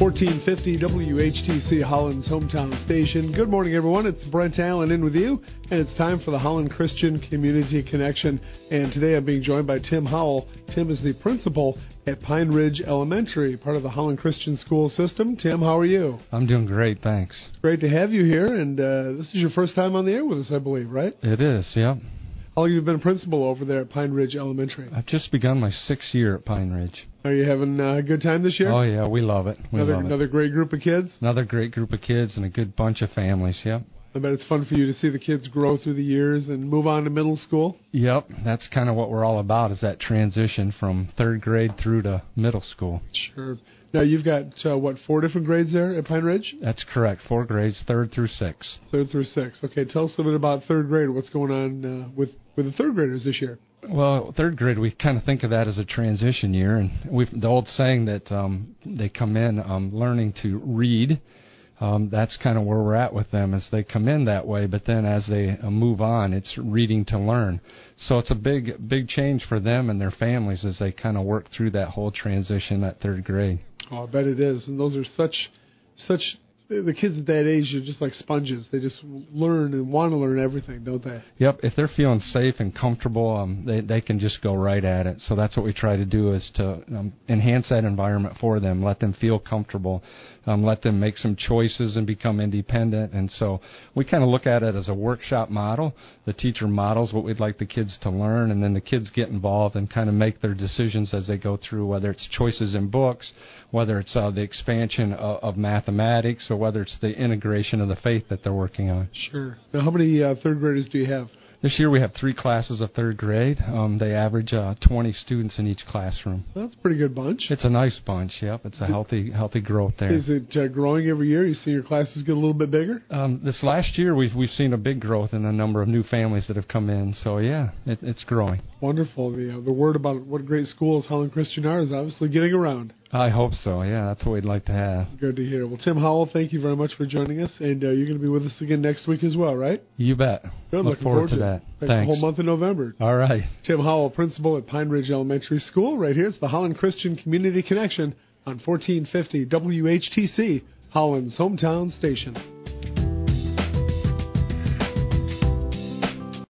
1450 WHTC, Holland's hometown station. Good morning, everyone. It's Brent Allen in with you, and it's time for the Holland Christian Community Connection. And today I'm being joined by Tim Howell. Tim is the principal at Pine Ridge Elementary, part of the Holland Christian School System. Tim, how are you? I'm doing great, thanks. Great to have you here, and this is your first time on the air with us, I believe, right? It is, yeah. How long have you been a principal over there at Pine Ridge Elementary? I've just begun my 6th year at Pine Ridge. Are you having a good time this year? Oh, yeah, we love it. Another great group of kids? Another great group of kids and a good bunch of families, yep. I bet it's fun for you to see the kids grow through the years and move on to middle school. Yep, that's kind of what we're all about, is that transition from 3rd grade through to middle school. Sure. Now, you've got, 4 different grades there at Pine Ridge? That's correct, 4 grades, 3rd through 6th. 3rd through 6th. Okay, tell us a little bit about 3rd grade. What's going on with the 3rd graders this year? Well, 3rd grade, we kind of think of that as a transition year, and the old saying that they come in learning to read. That's kind of where we're at with them, as they come in that way, but then as they move on, it's reading to learn. So it's a big change for them and their families as they kind of work through that whole transition at 3rd grade. Oh, I bet it is. And those are such the kids at that age are just like sponges. They just learn and want to learn everything, don't they? Yep. If they're feeling safe and comfortable, they can just go right at it. So that's what we try to do, is to enhance that environment for them, let them feel comfortable, let them make some choices and become independent. And so we kind of look at it as a workshop model. The teacher models what we'd like the kids to learn, and then the kids get involved and kind of make their decisions as they go through, whether it's choices in books, whether it's the expansion of mathematics, or whether it's the integration of the faith that they're working on. Sure. Now, how many 3rd graders do you have? This year we have 3 classes of 3rd grade. They average 20 students in each classroom. That's a pretty good bunch. It's a nice bunch, yep. It's a healthy growth there. Is it growing every year? You see your classes get a little bit bigger? This last year we've seen a big growth in the number of new families that have come in. So, yeah, it's growing. Wonderful. The word about what great schools Holland Christian are is obviously getting around. I hope so, yeah. That's what we'd like to have. Good to hear. Well, Tim Howell, thank you very much for joining us, and you're going to be with us again next week as well, right? You bet. Good. Look forward to that. Thanks. The whole month of November. All right. Tim Howell, principal at Pine Ridge Elementary School. Right here, it's the Holland Christian Community Connection on 1450 WHTC, Holland's hometown station.